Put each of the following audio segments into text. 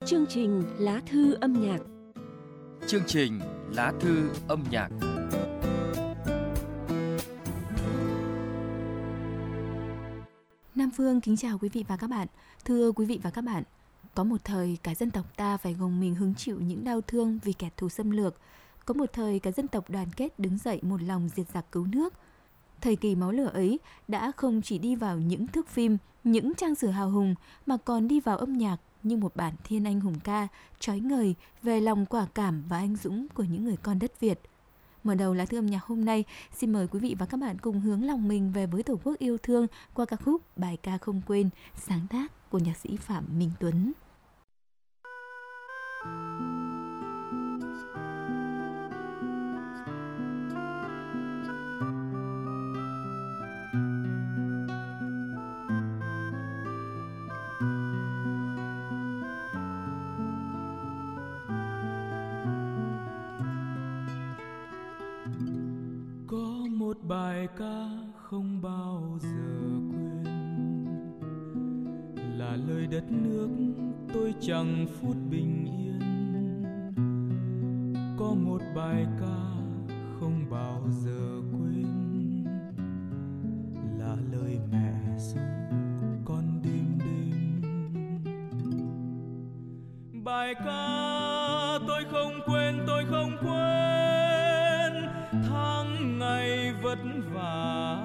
Chương trình Lá thư âm nhạc. Chương trình Lá thư âm nhạc. Nam Phương kính chào quý vị và các bạn. Thưa quý vị và các bạn, có một thời cả dân tộc ta phải gồng mình hứng chịu những đau thương vì kẻ thù xâm lược. Có một thời cả dân tộc đoàn kết đứng dậy một lòng diệt giặc cứu nước. Thời kỳ máu lửa ấy đã không chỉ đi vào những thước phim, những trang sử hào hùng mà còn đi vào âm nhạc như một bản thiên anh hùng ca chói ngời về lòng quả cảm và anh dũng của những người con đất Việt. Mở đầu lá thư âm nhạc hôm nay, xin mời quý vị và các bạn cùng hướng lòng mình về với Tổ quốc yêu thương qua ca khúc Bài ca không quên, sáng tác của nhạc sĩ Phạm Minh Tuấn. Một bài ca không bao giờ quên, là lời đất nước tôi chẳng phút bình yên. Có một bài ca không bao giờ quên, là lời mẹ ru con đêm đêm. Bài ca tôi không quên, tôi không quên tháng ngày vất vả.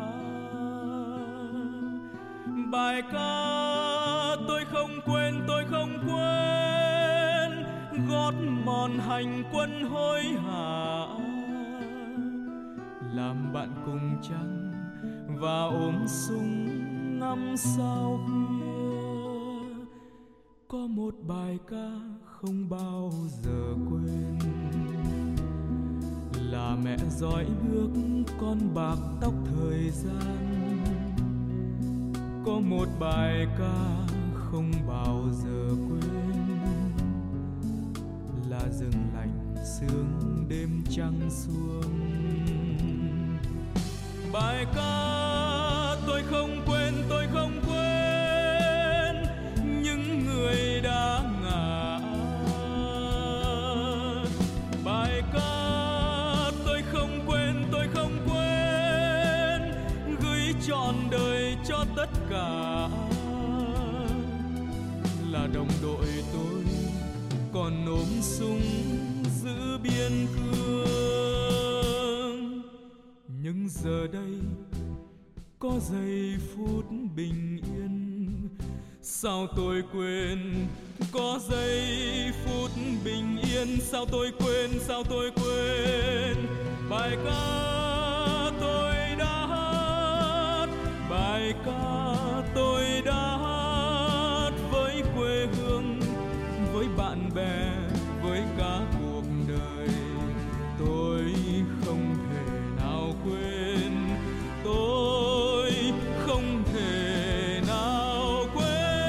Bài ca tôi không quên, tôi không quên gót mòn hành quân hối hả, làm bạn cùng trăng và ôm súng ngắm sao khuya. Có một bài ca không bao giờ quên, là mẹ dõi bước con bạc tóc thời gian. Có một bài ca không bao giờ quên, là rừng lạnh sương đêm trăng xuống. Bài ca tôi không quên, tôi không quên những người đã ngã. Bài ca trọn đời cho tất cả, là đồng đội tôi còn ôm súng giữ biên cương. Nhưng giờ đây có giây phút bình yên, sao tôi quên? Có giây phút bình yên, sao tôi quên? Sao tôi quên bài ca tôi đã hát, bài ca tôi đã hát với quê hương, với bạn bè, với cả cuộc đời. Tôi không thể nào quên, tôi không thể nào quên.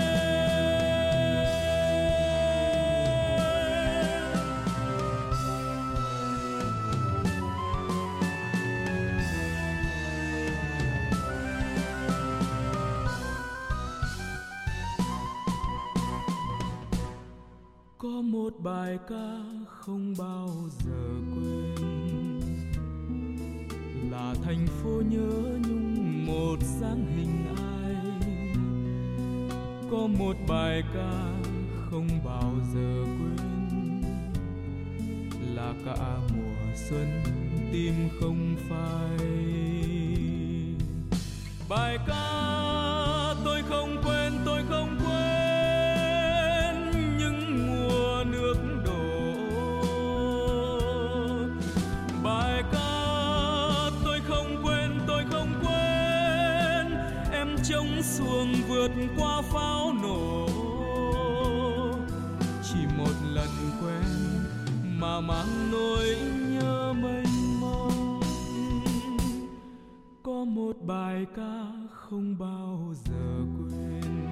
Có một bài ca không bao giờ quên, là thành phố nhớ nhung một dáng hình ai. Có một bài ca không bao giờ quên, là cả mùa xuân tim không phai. Bài ca tôi không quên, tôi không quên nước đổ. Bài ca tôi không quên, tôi không quên em trông xuồng vượt qua pháo nổ. Chỉ một lần quen mà mang nỗi nhớ mênh mông. Có một bài ca không bao giờ quên,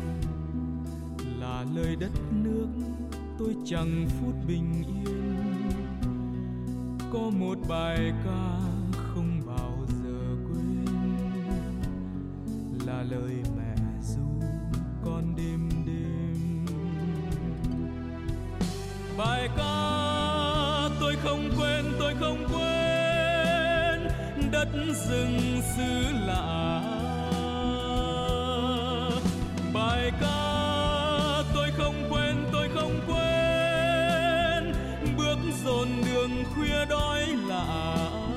là lời đất nước tôi chẳng phút bình yên. Có một bài ca không bao giờ quên, là lời mẹ ru con đêm đêm. Bài ca tôi không quên đất rừng xứ lạ. Bài ca tôi không quên bước dồn đường khuya đói lạ.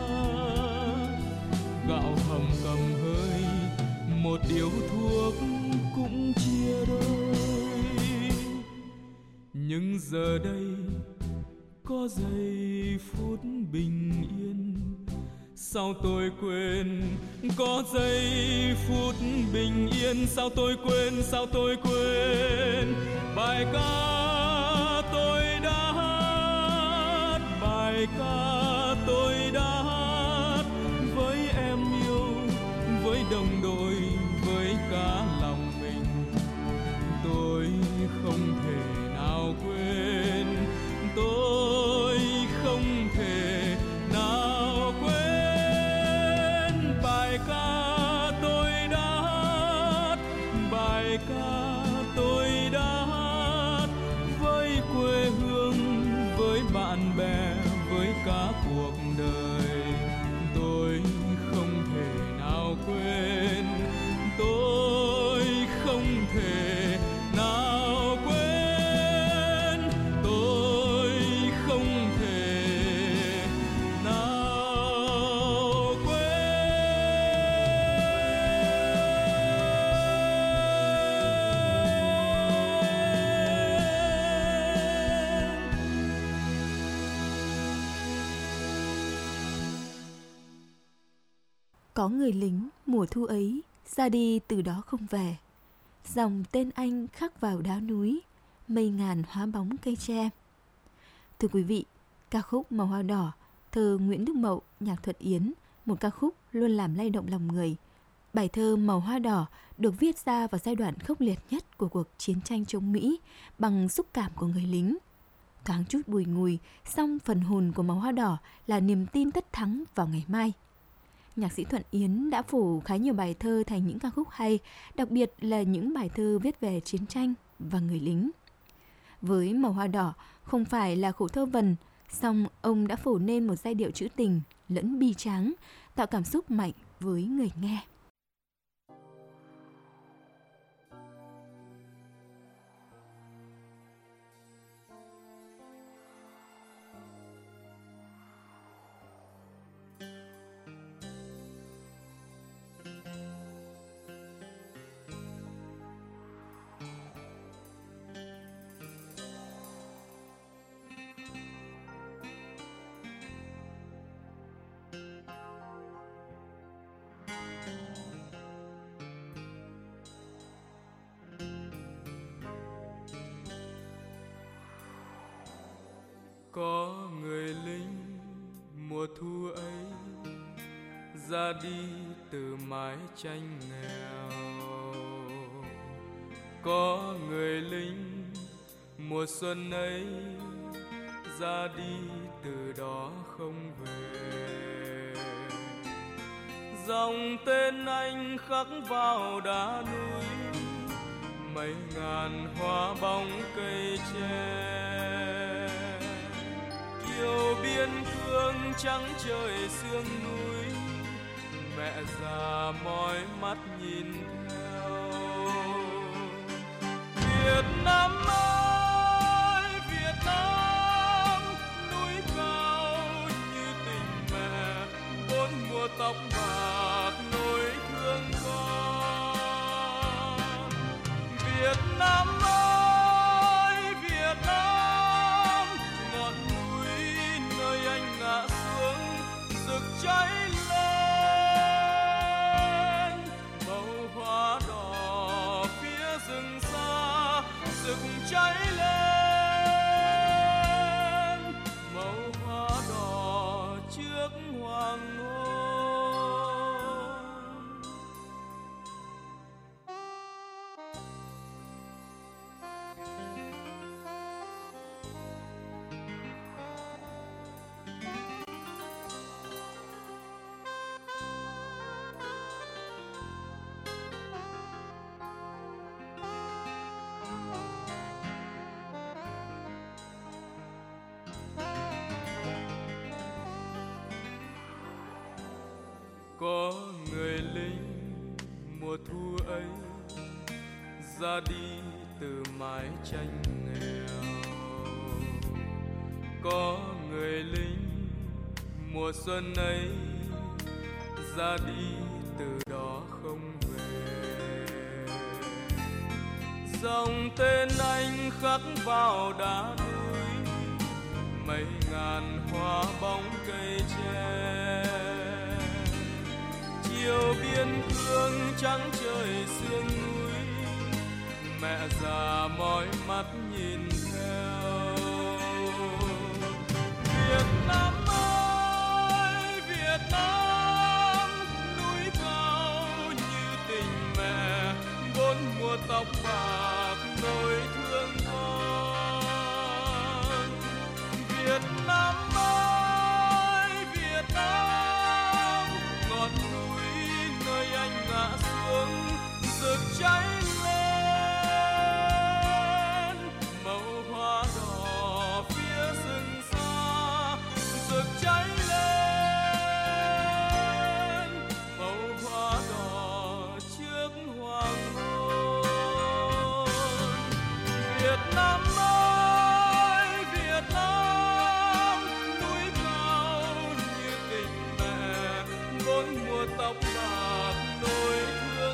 Gạo hầm cầm hơi một điếu thuốc cũng chia đôi. Nhưng giờ đây có giây phút bình yên, sao tôi quên? Có giây phút bình yên, sao tôi quên? Bài ca tôi đã hát, bài ca tôi đã hát với em yêu, với đồng đội, với cả lòng mình. Tôi không thể nào quên, tôi không thể nào quên. Bài ca tôi đã hát, bài ca tôi đã hát với quê hương, với bạn bè, với cả cuộc đời. Tôi không thể nào quên, tôi không thể nào quên, tôi không thể nào quên. Có người lính mùa thu ấy ra đi từ đó không về. Dòng tên anh khắc vào đá núi, mây ngàn hóa bóng cây tre. Thưa quý vị, ca khúc Màu Hoa Đỏ, thơ Nguyễn Đức Mậu, nhạc Thuận Yến, một ca khúc luôn làm lay động lòng người. Bài thơ Màu Hoa Đỏ được viết ra vào giai đoạn khốc liệt nhất của cuộc chiến tranh chống Mỹ bằng xúc cảm của người lính. Thoáng chút bùi ngùi, song phần hồn của Màu Hoa Đỏ là niềm tin tất thắng vào ngày mai. Nhạc sĩ Thuận Yến đã phủ khá nhiều bài thơ thành những ca khúc hay, đặc biệt là những bài thơ viết về chiến tranh và người lính. Với Màu Hoa Đỏ không phải là khổ thơ vần, song ông đã phổ nên một giai điệu trữ tình lẫn bi tráng, tạo cảm xúc mạnh với người nghe. Có người lính mùa thu ấy ra đi từ mái tranh nghèo. Có người lính mùa xuân ấy ra đi từ đó không về. Dòng tên anh khắc vào đá núi, mấy ngàn hoa bóng cây tre. Yêu biên cương trắng trời sương núi, mẹ già mỏi mắt nhìn theo. Việt Nam ơi Việt Nam, núi cao như tình mẹ, bốn mùa tóc bạc nỗi thương con. Việt Nam ơi Việt Nam, ngọn núi nơi anh ngã xuống rực cháy lên. Màu hoa đỏ phía rừng xa rực cháy lên. Màu hoa đỏ trước hoàng hôn. mùa thu ấy ra đi từ mái tranh nghèo. Có người lính mùa xuân ấy ra đi từ đó không về. Dòng tên anh khắc vào đá núi, mấy ngàn hoa bóng cây tre. Chiều biên cương trắng trời sương núi, mẹ già mỏi mắt nhìn theo. Việt Nam ơi, Việt Nam, núi cao như tình mẹ, bốn mùa tóc bạc nỗi thương con. Việt Nam ơi, Việt Nam, ngọn núi nơi anh ngã xuống rực cháy lên, màu hoa đỏ phía rừng xa rực cháy lên, màu hoa đỏ trước hoàng hôn. Việt Nam ơi, Việt Nam, núi cao như tình mẹ, bốn mùa tóc bạc nỗi thương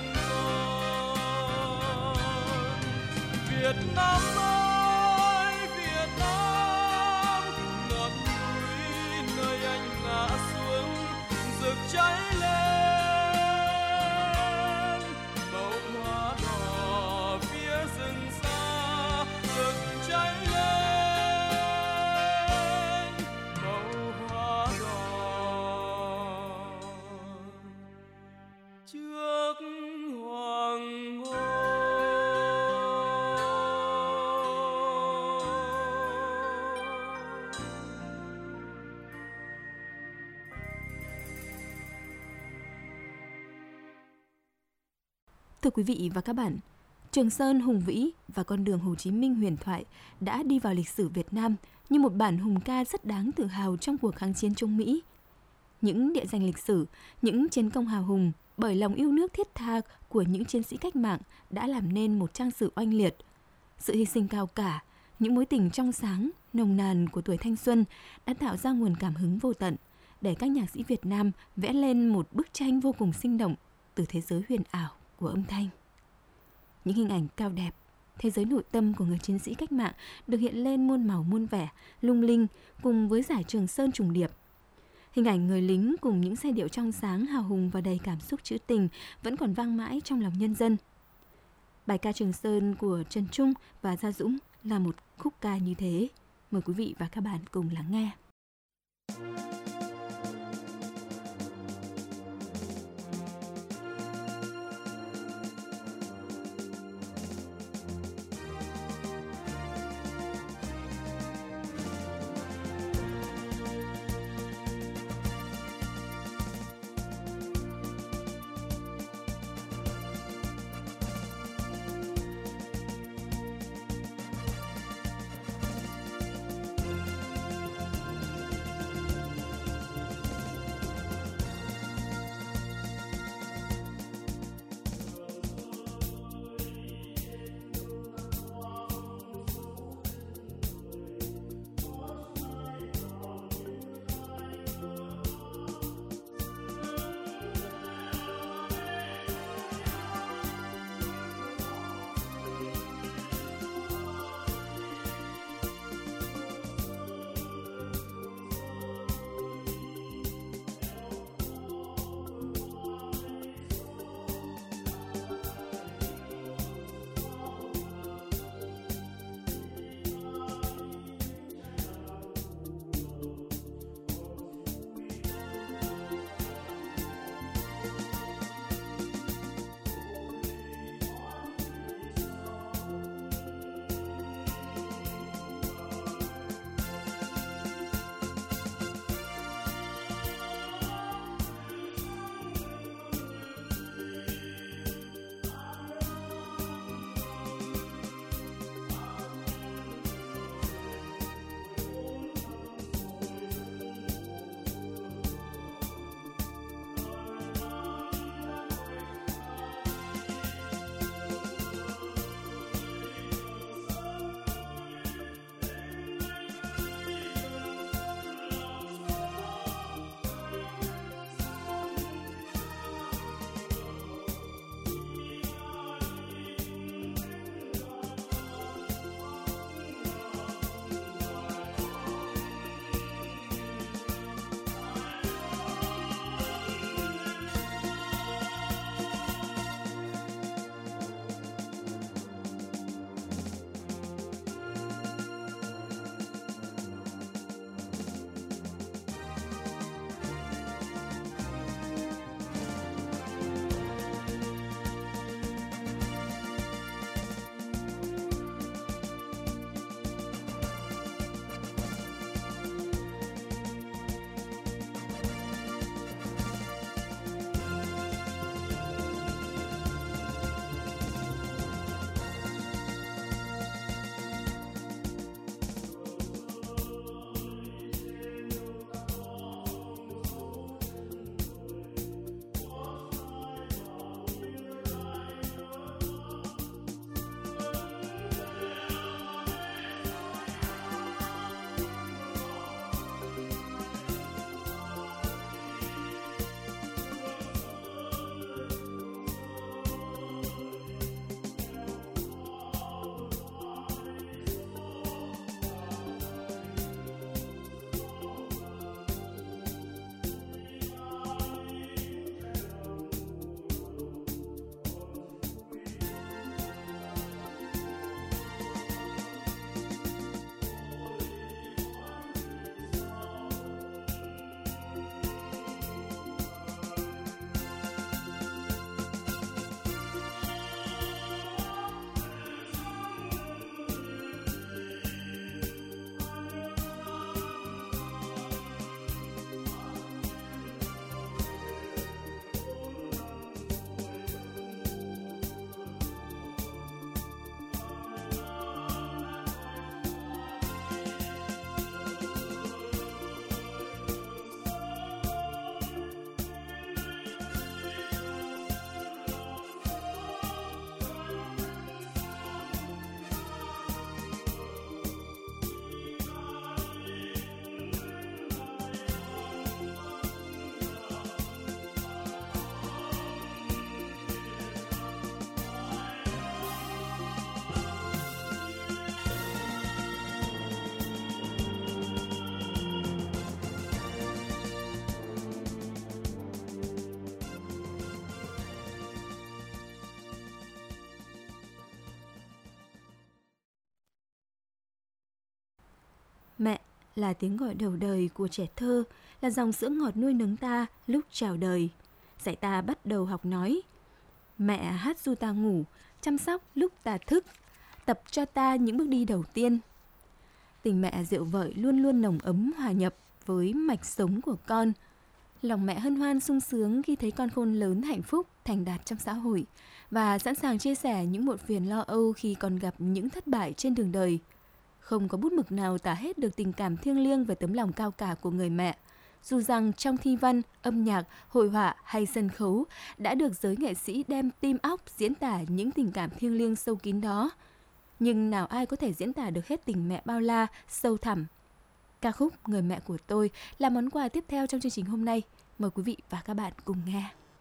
con. Việt Nam ơi, Việt Nam, ngọn núi nơi anh ngã xuống rực cháy lên, màu hoa đỏ phía rừng xa rực cháy lên, màu hoa đỏ trước hoàng hôn. Thưa quý vị và các bạn, Trường Sơn hùng vĩ và con đường Hồ Chí Minh huyền thoại đã đi vào lịch sử Việt Nam như một bản hùng ca rất đáng tự hào trong cuộc kháng chiến chống Mỹ. Những địa danh lịch sử, những chiến công hào hùng bởi lòng yêu nước thiết tha của những chiến sĩ cách mạng đã làm nên một trang sử oanh liệt. Sự hy sinh cao cả, những mối tình trong sáng, nồng nàn của tuổi thanh xuân đã tạo ra nguồn cảm hứng vô tận để các nhạc sĩ Việt Nam vẽ lên một bức tranh vô cùng sinh động từ thế giới huyền ảo của âm thanh. Những hình ảnh cao đẹp, thế giới nội tâm của người chiến sĩ cách mạng được hiện lên muôn màu muôn vẻ, lung linh cùng với dải Trường Sơn trùng điệp. Hình ảnh người lính cùng những giai điệu trong sáng, hào hùng và đầy cảm xúc trữ tình vẫn còn vang mãi trong lòng nhân dân. Bài ca Trường Sơn của Trần Trung và Gia Dũng là một khúc ca như thế. Mời quý vị và các bạn cùng lắng nghe. là tiếng gọi đầu đời của trẻ thơ, là dòng sữa ngọt nuôi nấng ta lúc chào đời. Dạy ta bắt đầu học nói. Mẹ hát ru ta ngủ, chăm sóc lúc ta thức, tập cho ta những bước đi đầu tiên. Tình mẹ rượu vợi luôn luôn nồng ấm hòa nhập với mạch sống của con. Lòng mẹ hân hoan sung sướng khi thấy con khôn lớn hạnh phúc, thành đạt trong xã hội và sẵn sàng chia sẻ những muộn phiền lo âu khi còn gặp những thất bại trên đường đời. Không có bút mực nào tả hết được tình cảm thiêng liêng và tấm lòng cao cả của người mẹ. Dù rằng trong thi văn, âm nhạc, hội họa hay sân khấu đã được giới nghệ sĩ đem tim óc diễn tả những tình cảm thiêng liêng sâu kín đó, nhưng nào ai có thể diễn tả được hết tình mẹ bao la, sâu thẳm. Ca khúc Người mẹ của tôi là món quà tiếp theo trong chương trình hôm nay. Mời quý vị và các bạn cùng nghe.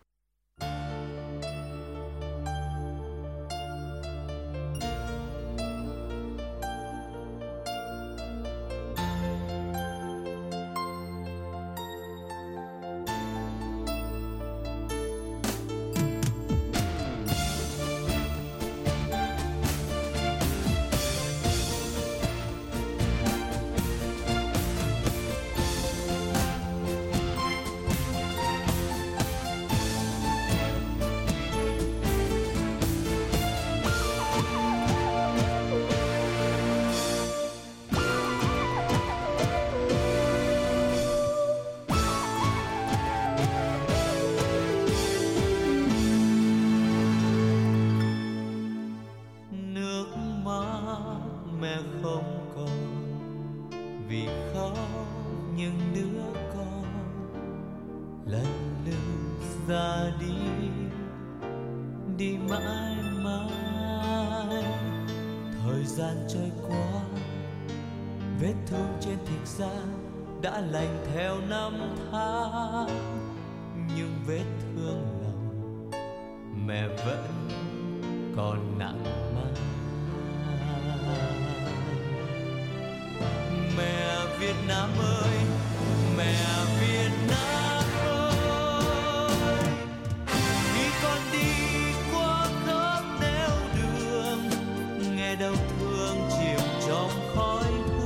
Đã lành theo năm tháng, nhưng vết thương lòng mẹ vẫn còn nặng mang. Mẹ Việt Nam ơi, mẹ Việt Nam ơi, khi con đi qua khắp nẻo đường, nghe đau thương chìm trong khói.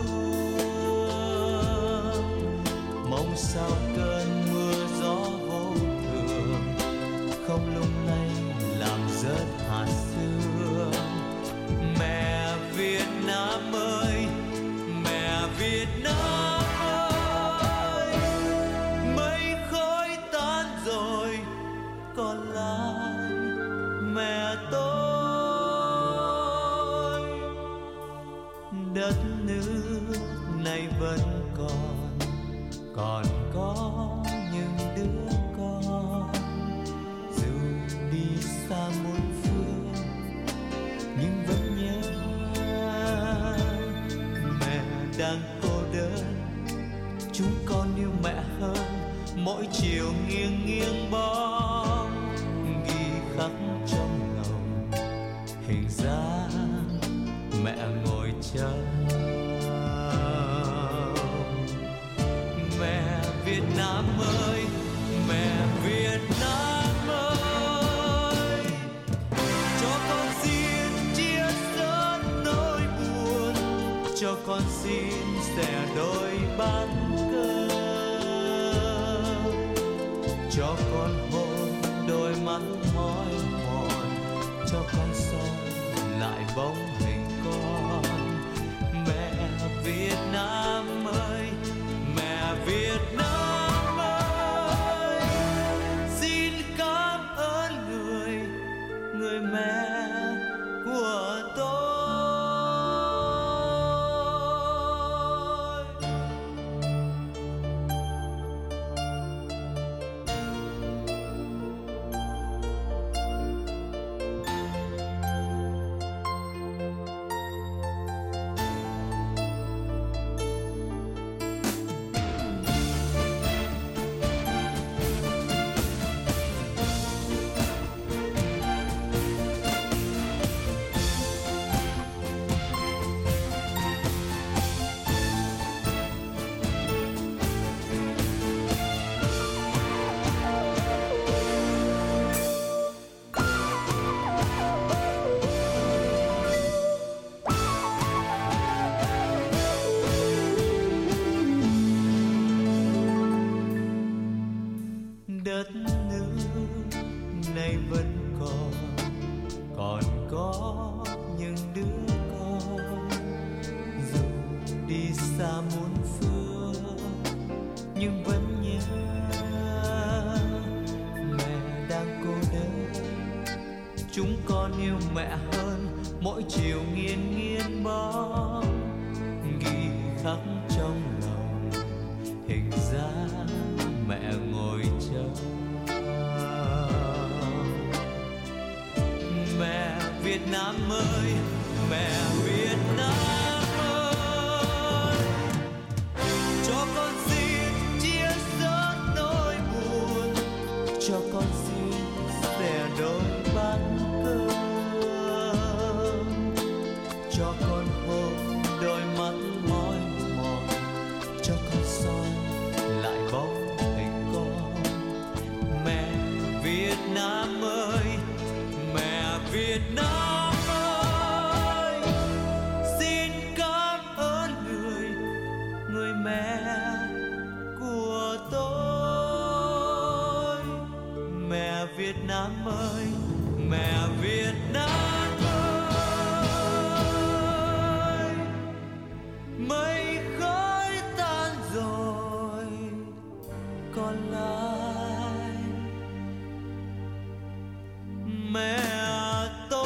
Sao cơn mưa gió vô thường không lung lay làm rớt hạt sương. Mẹ Việt Nam ơi, mẹ Việt Nam ơi, mây khói tan rồi còn lại mẹ tôi. Đất nước này vẫn còn có những đứa con, dù đi xa muôn phương nhưng vẫn nhớ mẹ đang cô đơn. Chúng con yêu mẹ hơn mỗi chiều nghiêng nghiêng bóng, ghi khắc trong lòng hình dáng mẹ ngồi chờ. Mẹ Việt Nam ơi, mẹ Việt Nam ơi, cho con xin chia sẻ nỗi buồn, cho con xin sẻ đôi bát cơm, cho con hôn đôi mắt mỏi mòn, cho con soi lại bóng hình con. Mẹ Việt Nam ơi, mẹ Việt Nam ơi, xin cảm ơn người mẹ của tôi. yêu mẹ hơn, mỗi chiều nghiêng nghiêng bóng ghi khắc trong lòng hình dáng mẹ ngồi chờ. Mẹ Việt Nam ơi, mẹ Việt Nam ơi, cho con xin chia sớt nỗi buồn, cho con xin sẻ đôi bát cơm, cho con hôn đôi mắt mỏi mòn, cho con soi lại bóng hình con. Mẹ Việt Nam ơi, mẹ Việt Nam ơi, xin cảm ơn người mẹ của tôi. Mẹ Việt Nam ơi, mẹ Việt Nam ơi, mây khói tan rồi còn lại mẹ tôi.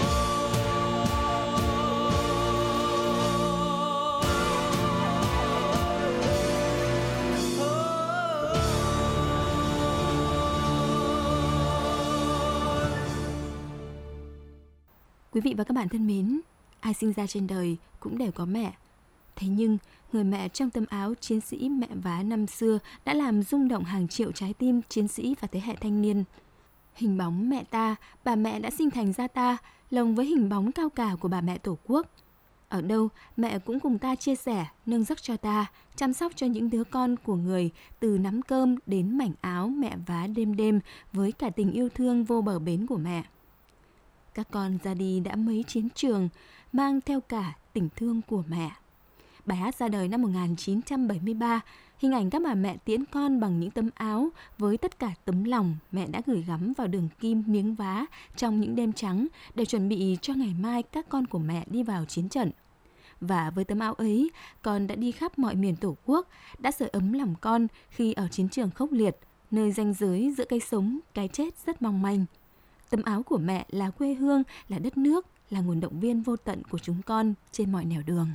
Quý vị và các bạn thân mến, ai sinh ra trên đời cũng đều có mẹ. Thế nhưng, người mẹ trong tấm áo chiến sĩ mẹ vá năm xưa đã làm rung động hàng triệu trái tim chiến sĩ và thế hệ thanh niên. Hình bóng mẹ ta, bà mẹ đã sinh thành ra ta, lồng với hình bóng cao cả của bà mẹ Tổ quốc. Ở đâu, mẹ cũng cùng ta chia sẻ, nâng giấc cho ta, chăm sóc cho những đứa con của người, từ nắm cơm đến mảnh áo mẹ vá đêm đêm với cả tình yêu thương vô bờ bến của mẹ. Các con ra đi đã mấy chiến trường, mang theo cả tình thương của mẹ. Bài hát ra đời năm 1973, hình ảnh các bà mẹ tiễn con bằng những tấm áo với tất cả tấm lòng mẹ đã gửi gắm vào đường kim miếng vá trong những đêm trắng để chuẩn bị cho ngày mai các con của mẹ đi vào chiến trận. Và với tấm áo ấy, con đã đi khắp mọi miền Tổ quốc, đã sưởi ấm lòng con khi ở chiến trường khốc liệt, nơi ranh giới giữa cái sống, cái chết rất mong manh. Tấm áo của mẹ là quê hương, là đất nước, là nguồn động viên vô tận của chúng con trên mọi nẻo đường.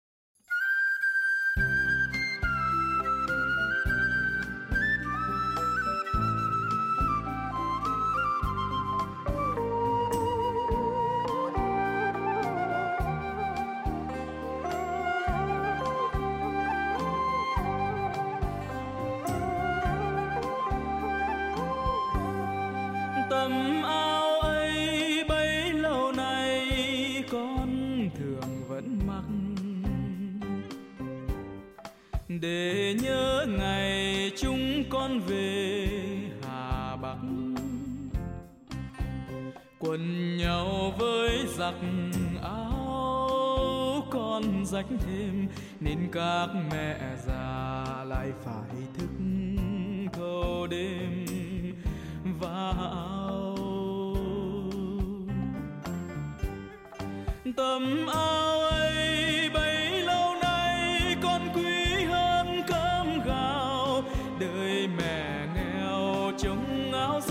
Tấm áo ấy bấy lâu nay con thường vẫn mặc, để nhớ ngày chúng con về Hà Bắc, quần nhau với giặc áo con rách thêm, nên các mẹ già lại phải thức thâu đêm vào. Tấm áo ấy bấy lâu nay con quý hơn cơm gạo, đời mẹ nghèo trông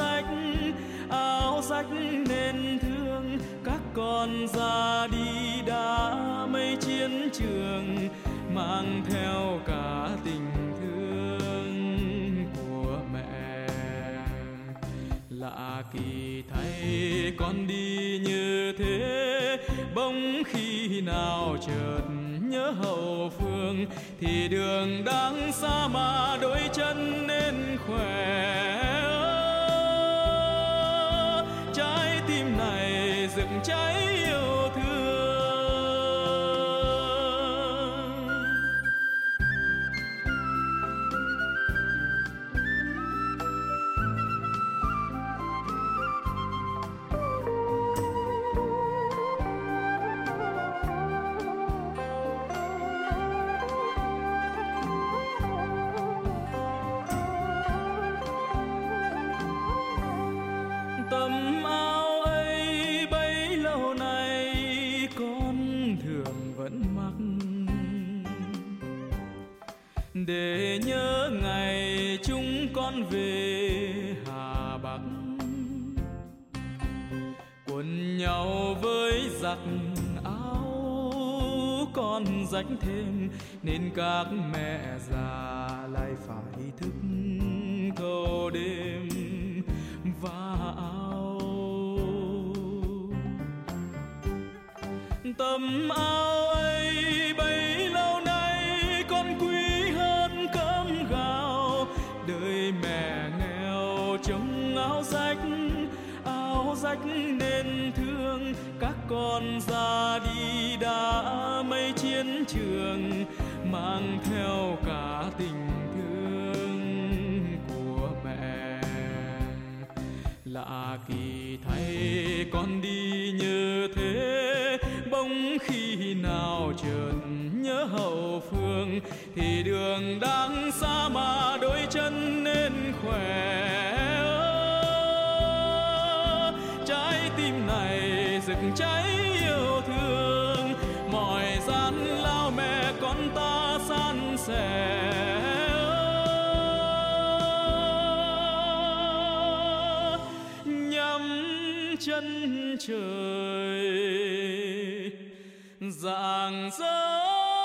áo rách nên thương. Các con ra đi đã mấy chiến trường, mang theo cả tình thương của mẹ. Lạ kỳ thay con đi như thế, bỗng khi nào chợt nhớ hậu phương, thì đường đang xa mà đôi chân nên khỏe. Trái tim này rực cháy yêu thương. Tấm áo ấy bấy lâu nay con thường vẫn mặc, để nhớ ngày chúng con về Hà Bắc, quần nhau với mới giặt áo con rách thêm, nên các mẹ già lại phải thức thâu đêm vá áo. Tấm áo ấy bấy lâu nay con quý hơn cơm gạo, đời mẹ nghèo trông áo rách nên thương. Các con ra đi đã mấy chiến trường, mang theo cả tình thương của mẹ. Lạ kỳ thay con đi như thế, bỗng khi nào chợt nhớ hậu phương, thì đường đang xa mà đôi chân nên khỏe. Trái tim này rực cháy yêu thương, mọi gian lao mẹ con ta san sẻ. Nhắm chân trời rạng rỡ.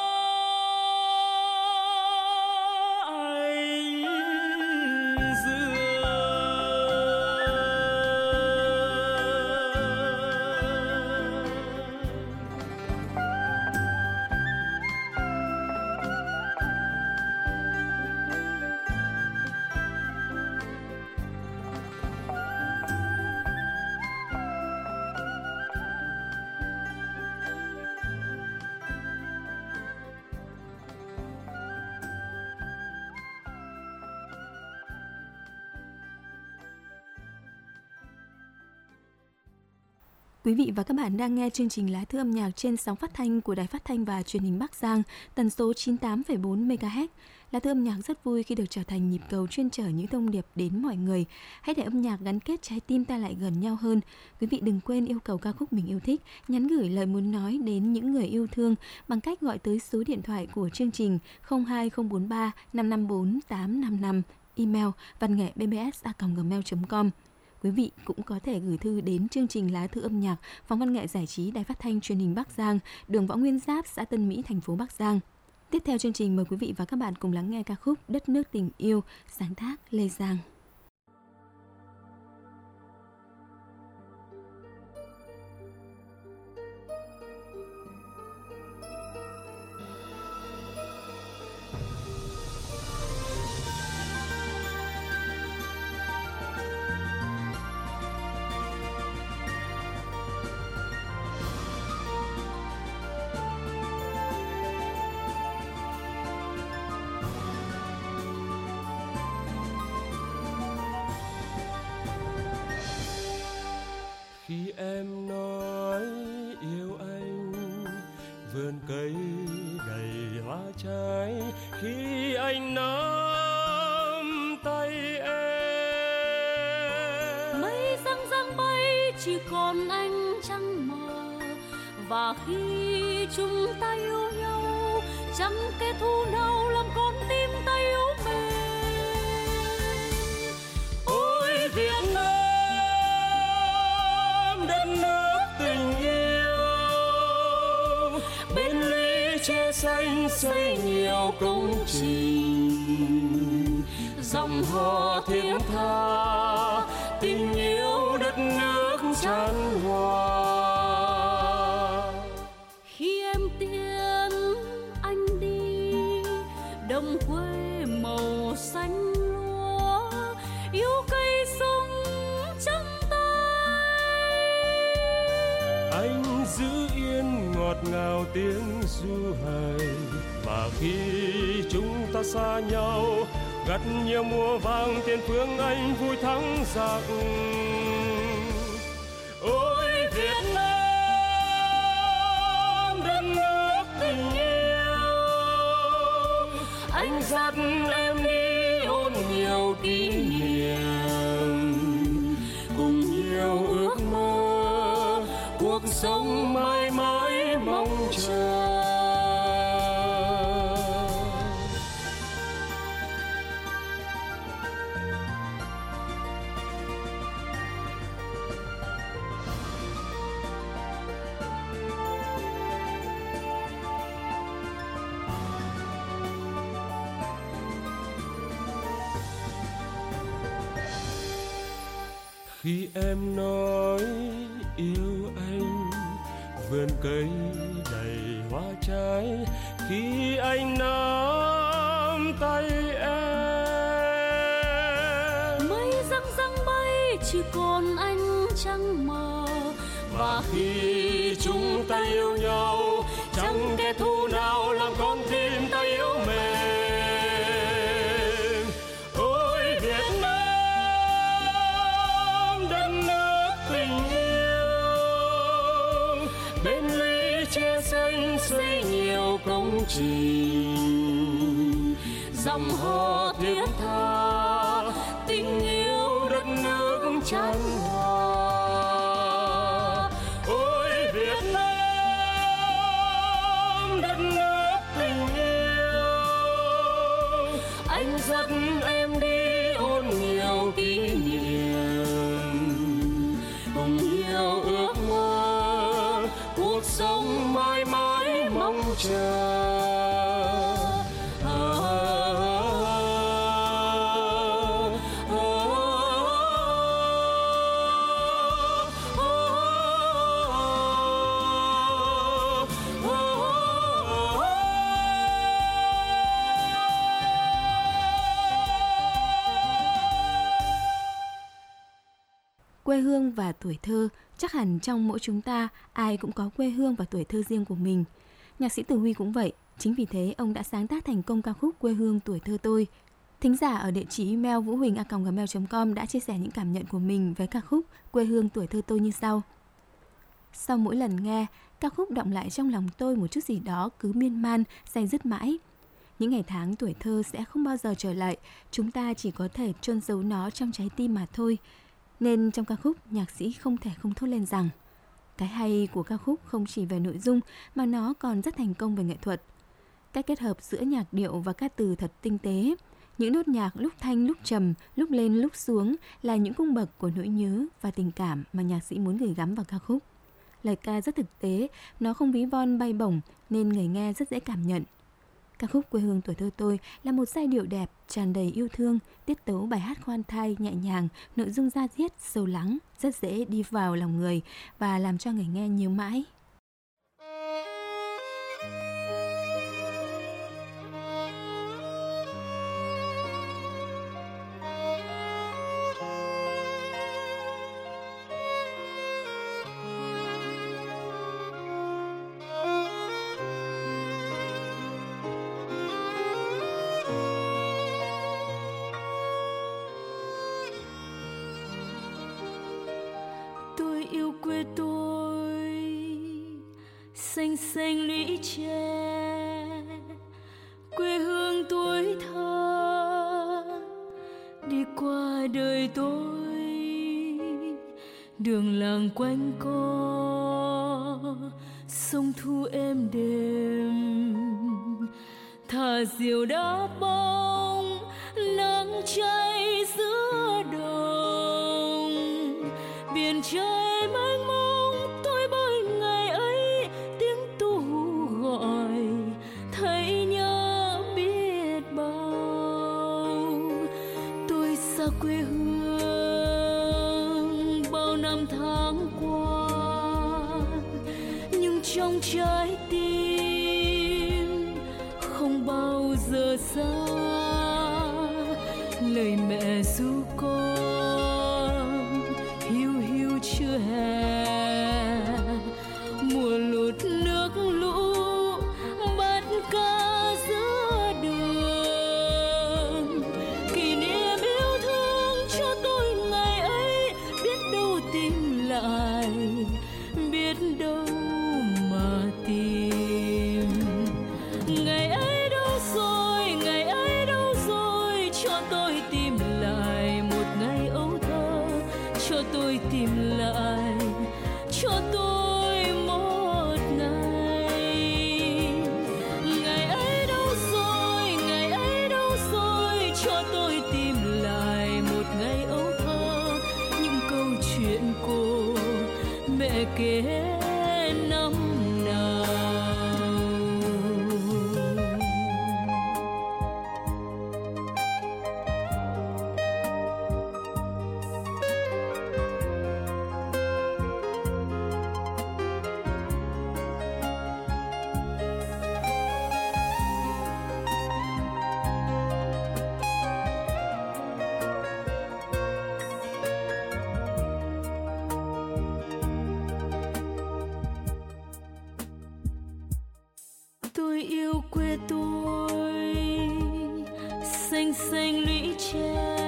Quý vị và các bạn đang nghe chương trình Lá Thư âm nhạc trên sóng phát thanh của Đài Phát thanh và Truyền hình Bắc Giang, tần số 98,4 MHz. Lá Thư âm nhạc rất vui khi được trở thành nhịp cầu chuyên chở những thông điệp đến mọi người. Hãy để âm nhạc gắn kết trái tim ta lại gần nhau hơn. Quý vị đừng quên yêu cầu ca khúc mình yêu thích, nhắn gửi lời muốn nói đến những người yêu thương bằng cách gọi tới số điện thoại của chương trình 02043 554 855, email vannghe@bbs.gmail.com. Quý vị cũng có thể gửi thư đến chương trình Lá Thư âm nhạc, Phòng Văn nghệ Giải trí Đài Phát thanh Truyền hình Bắc Giang, đường Võ Nguyên Giáp, xã Tân Mỹ, thành phố Bắc Giang. Tiếp theo chương trình mời quý vị và các bạn cùng lắng nghe ca khúc Đất nước tình yêu, sáng tác Lê Giang. Khi em nói yêu anh, vườn cây đầy hoa trái, khi anh nắm tay em. Mây răng răng bay chỉ còn ánh trăng mờ, và khi chúng ta yêu nhau, chẳng kẻ thù nào làm con tim ta yếu mềm. Ôi Việt Nam, đất nước tình yêu, bên lũy tre xanh xây nhiều công trình, dòng họ thiết tha tình yêu đất nước chan hòa. Khi em tiễn anh đi, đồng quê màu xanh lúa, yêu cây sông trắng tay. Anh giữ yên ngọt ngào tiếng ru hời, và khi chúng ta xa nhau, gặt nhiều mùa vàng tiền phương anh vui thắng giặc. Ôi Việt Nam, đất nước tình yêu, anh dắt em đi ôn nhiều kỷ niệm, cùng nhiều ước mơ, cuộc sống mãi mãi mong chờ. khi em nói yêu anh, vườn cây đầy hoa trái khi anh nắm tay em. Mây răng răng bay chỉ còn ánh trăng mờ, và khi chúng ta yêu nhau chẳng kẻ thù nào làm con tim ta yếu mềm. Ôi Việt Nam đất nước tình yêu, bên lũy tre xanh xây nhiều công trình, dòng họ thiết tha tình yêu đất nước chan hòa. Ôi Việt Nam đất nước tình yêu, anh dắt em đi ôn nhiều kỷ niệm, cùng nhiều ước mơ cuộc sống mãi mãi mong chờ. Quê hương và tuổi thơ, chắc hẳn trong mỗi chúng ta ai cũng có quê hương và tuổi thơ riêng của mình. Nhạc sĩ Tử Huy cũng vậy, chính vì thế ông đã sáng tác thành công ca khúc Quê hương tuổi thơ tôi. Thính giả ở địa chỉ email vuhuỳnh@gmail.com đã chia sẻ những cảm nhận của mình về ca khúc Quê hương tuổi thơ tôi như sau. Sau mỗi lần nghe, ca khúc đọng lại trong lòng tôi một chút gì đó cứ miên man, day dứt mãi. Những ngày tháng tuổi thơ sẽ không bao giờ trở lại, chúng ta chỉ có thể chôn giấu nó trong trái tim mà thôi. Nên trong ca khúc, nhạc sĩ không thể không thốt lên rằng cái hay của ca khúc không chỉ về nội dung mà nó còn rất thành công về nghệ thuật. Cách kết hợp giữa nhạc điệu và các từ thật tinh tế. Những nốt nhạc lúc thanh lúc trầm, lúc lên lúc xuống là những cung bậc của nỗi nhớ và tình cảm mà nhạc sĩ muốn gửi gắm vào ca khúc. Lời ca rất thực tế, nó không ví von bay bổng nên người nghe rất dễ cảm nhận. Ca khúc Quê hương tuổi thơ tôi là một giai điệu đẹp, tràn đầy yêu thương, tiết tấu bài hát khoan thai, nhẹ nhàng, nội dung da diết, sâu lắng, rất dễ đi vào lòng người và làm cho người nghe nhớ mãi. Quê tôi xanh xanh lũy tre, quê hương tuổi thơ đi qua đời tôi, đường làng quanh co sông thu êm đềm, thả diều đá bóng nắng cháy giữa đồng, biển trời mênh mông tôi bơi ngày ấy, tiếng tu gọi thấy nhớ biết bao. Tôi xa quê hương bao năm tháng qua, nhưng trong trái tim không bao giờ xa lời mẹ ru con hiu hiu chưa hè, mùa lụt nước lũ bắt cá giữa đường, kỷ niệm yêu thương cho tôi ngày ấy, biết đâu tìm lại, biết đâu mà tìm. Ngày ấy đâu rồi, ngày ấy đâu rồi, cho tôi tìm lại một ngày ấu thơ, cho tôi tìm lại, cho tôi một ngày. Ngày ấy đâu rồi, ngày ấy đâu rồi, cho tôi tìm lại một ngày ấu thơ, những câu chuyện cô mẹ kể tôi yêu quê tôi, xanh xanh lũy tre,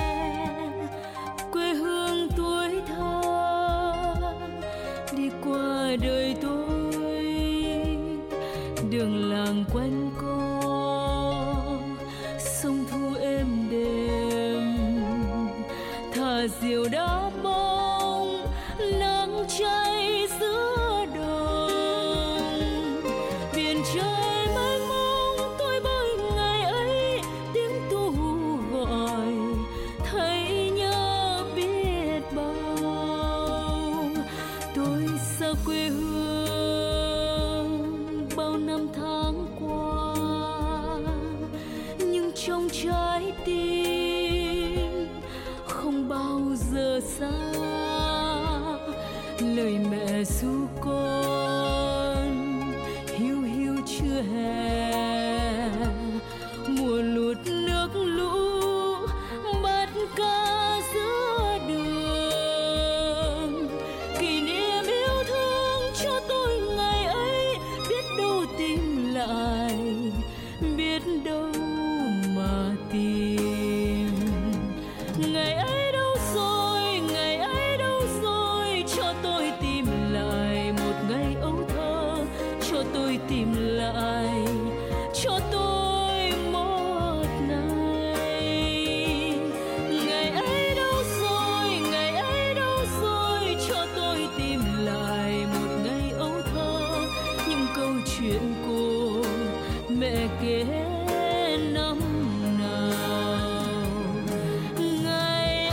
quê hương tuổi thơ đi qua đời tôi, đường làng quanh co, sông thu êm đềm, thả diều đá bóng, nắng cháy giữa đồng, biển trời mênh mông tôi bơi ngày ấy, tiếng tu gọi thấy nhớ biết bao. Tôi xa quê hương bao năm tháng qua, nhưng trong trái tim không bao giờ xa lời mẹ ru con hiu hiu chưa hè, mùa lụt nước lũ bắt cá giữa đường, kỷ niệm yêu thương cho tôi ngày ấy, biết đâu tìm lại, biết đâu mà tìm. Ngày ấy đâu rồi, ngày ấy đâu rồi, cho tôi tìm lại một ngày ấu thơ, cho tôi tìm lại, cho tôi một ngày. Ngày ấy đâu rồi, ngày ấy đâu rồi, cho tôi tìm lại một ngày ấu thơ, những câu chuyện của mẹ kể năm nào. Ngày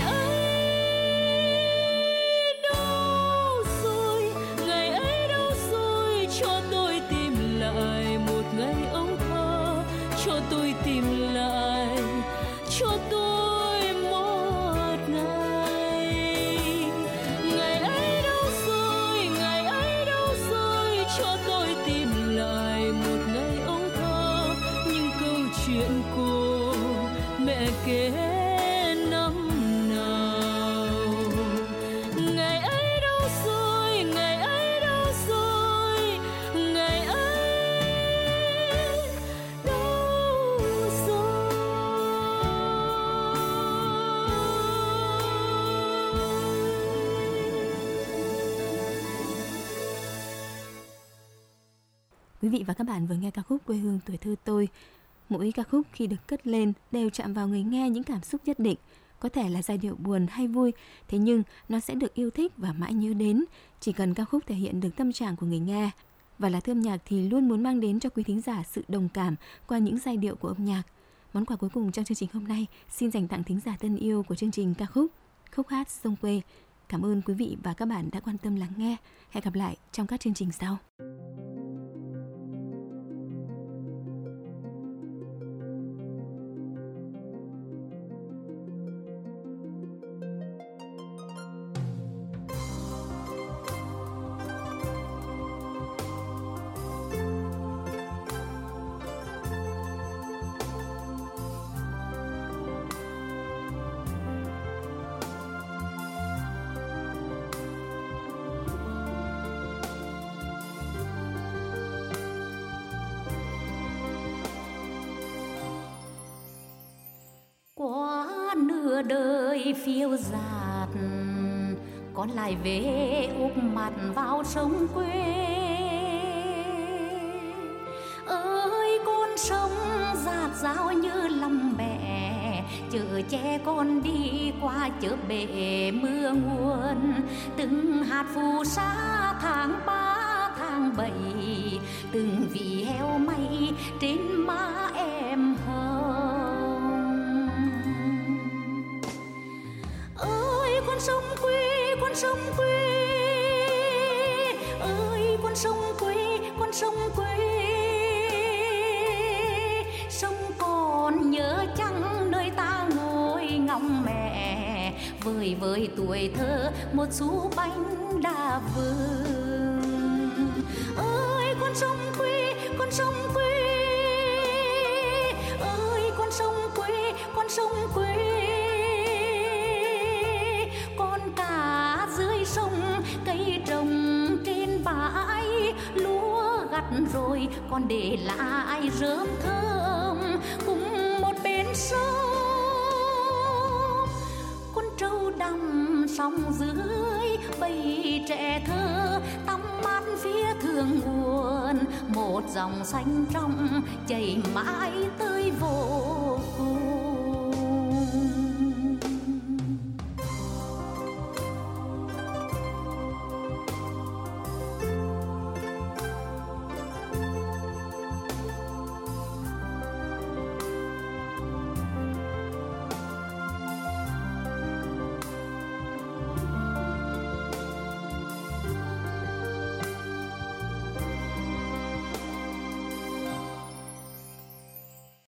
ấy đâu rồi, ngày ấy đâu rồi, cho tôi tìm lại một ngày ấu thơ, cho tôi tìm lại, cho tôi một ngày. Ngày ấy đâu rồi, ngày ấy đâu rồi, cho tôi tìm lại một ngày ấu thơ, những câu chuyện của mẹ kể năm nào. Ngày ấy đâu rồi, ngày ấy đâu rồi, ngày ấy đâu rồi. Quý vị và các bạn vừa nghe ca khúc Quê hương tuổi thơ tôi. Mỗi ca khúc khi được cất lên đều chạm vào người nghe những cảm xúc nhất định. Có thể là giai điệu buồn hay vui, thế nhưng nó sẽ được yêu thích và mãi nhớ đến. Chỉ cần ca khúc thể hiện được tâm trạng của người nghe. Và Lá Thư âm nhạc thì luôn muốn mang đến cho quý thính giả sự đồng cảm qua những giai điệu của âm nhạc. Món quà cuối cùng trong chương trình hôm nay xin dành tặng thính giả thân yêu của chương trình ca khúc Khúc hát sông quê. Cảm ơn quý vị và các bạn đã quan tâm lắng nghe. Hẹn gặp lại trong các chương trình sau. Qua nửa đời phiêu dạt, con lại về úp mặt vào sông quê. Ơi con sông dạt dào như lầm bè, chở che con đi qua chợ bể mưa nguồn. Từng hạt phù sa tháng 3 tháng 7, từng vị heo may trên má em hồng. Ơi con sông quê, con sông quê, ơi con sông quê, con sông quê. Sông còn nhớ chăng nơi ta ngồi ngóng mẹ, vơi vơi tuổi thơ một xu bánh đa vương. Ơi con sông quê, con sông quê, ơi con sông quê, con sông quê. Con cá dưới sông, cây trồng trên bãi, lúa gặt rồi, còn để lại rơm thơm cùng một bên sông. Con trâu đầm sông dưới, bầy trẻ thơ tắm mát phía thượng nguồn, một dòng xanh trong chảy mãi tới vô cùng.